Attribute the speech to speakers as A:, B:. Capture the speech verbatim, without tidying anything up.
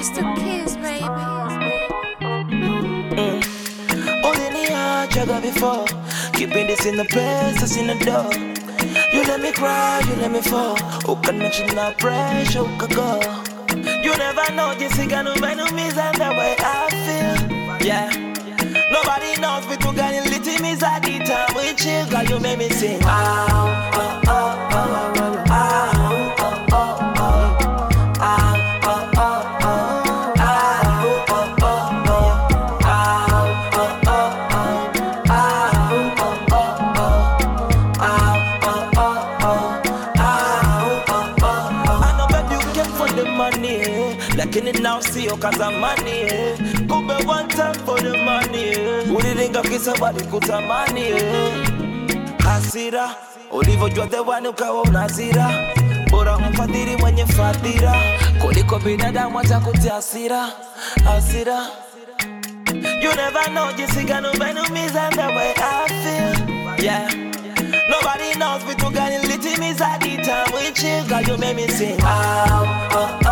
A: It's the kids, baby.
B: Mm. Holding the heart, you got before. Keeping this in the past, that's in the door. You let me cry, you let me fall. Who can mention that pressure, who can go? You never know, just you got no enemies and the way I feel. Yeah. Nobody knows, but you got a little miss at the time we chill. Girl, you make me sing. Ow, oh, oh, oh, oh, ow, oh, oh, oh, ow, oh, oh, oh, ow, oh, oh, oh, ow, oh, oh, oh, ow, oh, oh, oh, ow, oh, oh, oh, ow, oh, oh, oh. I know that you came for the money, like in it now, see you cause I'm money. Go back one time for the money. Uliringa kisa bali kutamani. Hasira, ulivyojua the one ukawa unazira. Bora umfadhili mwenye fadhila kuliko binadamu atakutia hasira, hasira. You never know, jinsi gani umeniumiza the way I feel. Yeah. Nobody knows, but you got a little miss at the time we chill. Girl, you make me sing. Ow, oh,